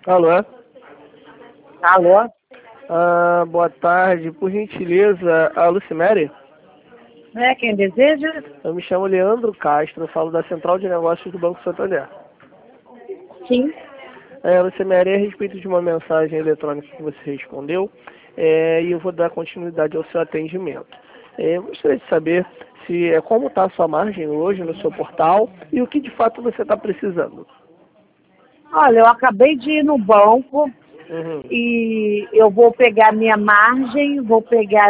Alô? Alô? Boa tarde. Por gentileza, a Lucimere? É quem deseja? Eu me chamo Leandro Castro, eu falo da Central de Negócios do Banco Santander. Sim. Lucimere, é a respeito de uma mensagem eletrônica que você respondeu, e eu vou dar continuidade ao seu atendimento. Eu gostaria de saber como está a sua margem hoje no seu portal e o que de fato você está precisando. Olha, eu acabei de ir no banco Uhum. e eu vou pegar minha margem, vou pegar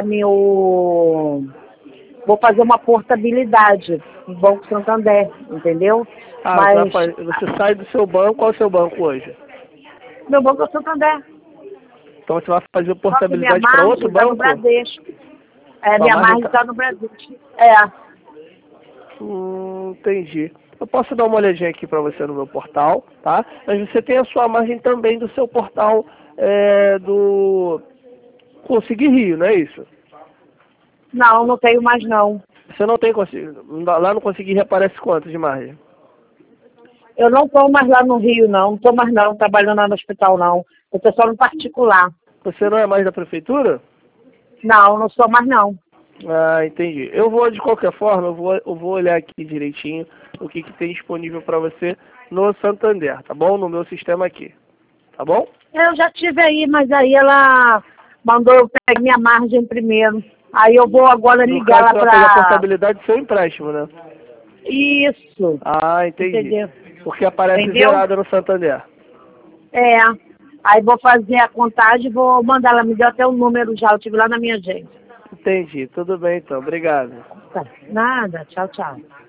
vou fazer uma portabilidade no Banco Santander, entendeu? Mas Você sai do seu banco, qual é o seu banco hoje? meu banco é o Santander. Então você vai fazer Só que minha portabilidade para margem outro está no banco? Bradesco. Sua Minha margem margem tá... está no Bradesco. É. Entendi. Eu posso dar uma olhadinha aqui para você no meu portal, tá? Mas você tem a sua margem também do seu portal do Conseguir Rio, não é isso? Não, não tenho mais não. Você não tem lá no Conseguir Rio aparece quanto de margem? Eu não estou mais lá no Rio, não. Não estou mais não, trabalhando lá no hospital, não. Eu estou só no particular. Você não é mais da prefeitura? Não, não sou mais não. Ah, entendi. Eu vou, de qualquer forma, eu vou olhar aqui direitinho o que tem disponível para você no Santander, tá bom? No meu sistema aqui, tá bom? Eu já tive aí, mas aí ela mandou eu pegar minha margem primeiro. Aí eu vou agora No ligar caso, lá você vai pegar a pra... portabilidade do seu empréstimo, né? Isso. Ah, entendi. Entendeu? Porque aparece Entendeu? zerada no Santander. É. Aí vou fazer a contagem e vou mandar. Ela me deu até o número já. Eu tive lá na minha agência. Entendi. Tudo bem, então. Obrigado. Tá. Nada. Tchau, tchau.